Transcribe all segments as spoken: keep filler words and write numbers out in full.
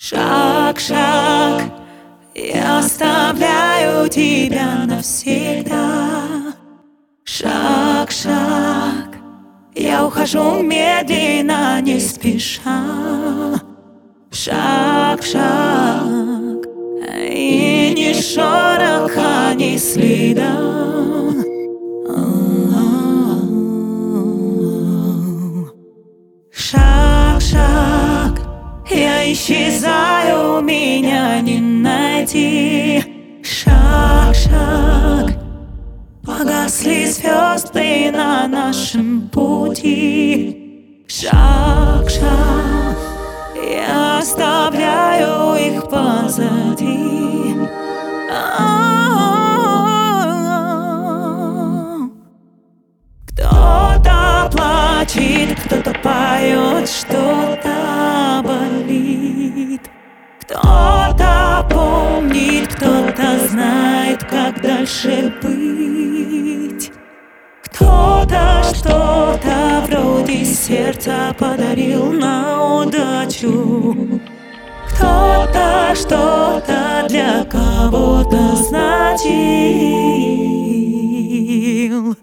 Шаг, шаг, я оставляю тебя навсегда. Шаг, шаг, я ухожу медленно, не спеша. Шаг, шаг, и ни шороха, ни следа. Шаг, шаг, я исчезаю, меня не найти. Шаг, шаг, погасли звезды на нашем пути. Шаг, шаг, я оставляю их позади. Кто-то плачет, кто-то поет, что-то болит. Кто-то помнит, кто-то знает, как дальше быть. Кто-то что-то вроде сердца подарил на удачу. Кто-то что-то для кого-то значил.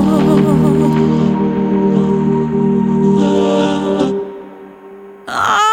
Ah